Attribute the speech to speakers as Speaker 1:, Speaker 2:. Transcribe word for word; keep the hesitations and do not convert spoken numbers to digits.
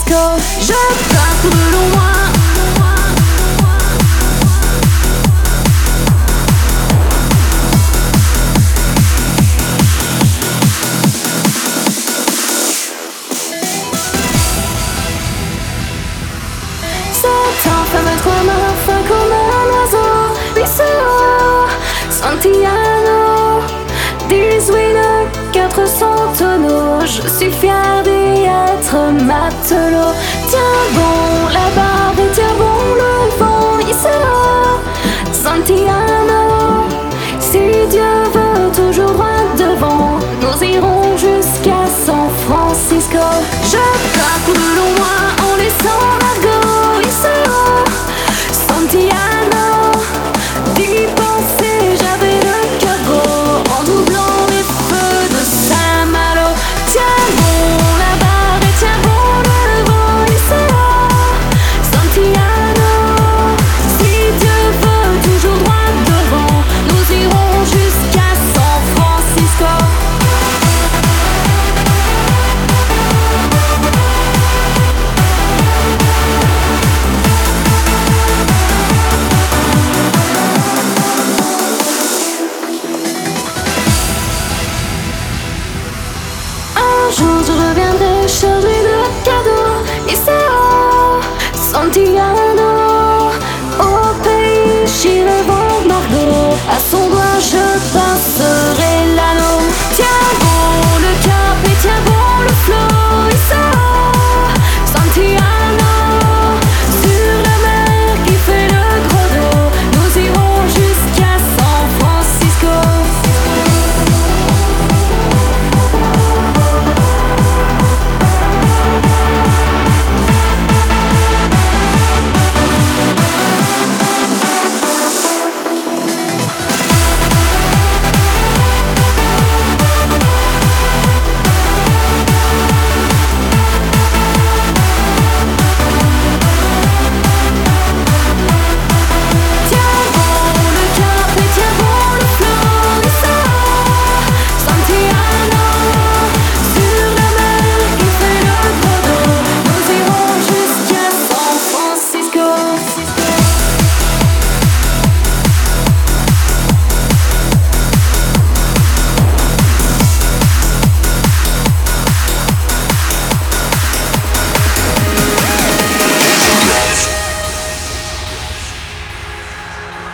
Speaker 1: Francisco. Je pars de loin. C'est un fameux trois fin comme un oiseau. Liceo, Santillano, dix-huit quatre cents tonneaux. Je suis fier d'y être matelot. Tiens bon la barre et tiens bon le vent. Liceo, Santillano, si Dieu veut toujours droit devant, nous irons jusqu'à San Francisco. Je pars de loin en laissant Margot. Liceo, Santillano, d'y penser j'avais le cœur gros en doublant les feux de Saint-Malo. Tiens bon la barre et tiens bon le vent. Liceo, Santillano, si Dieu veut toujours droit devant, nous irons jusqu'à San Francisco. Un jour je reviendrai chargé de cadeaux. Liceo, Santillano, au pays j'irai voir Margot. À son doigt je passerai l'anneau. Tiens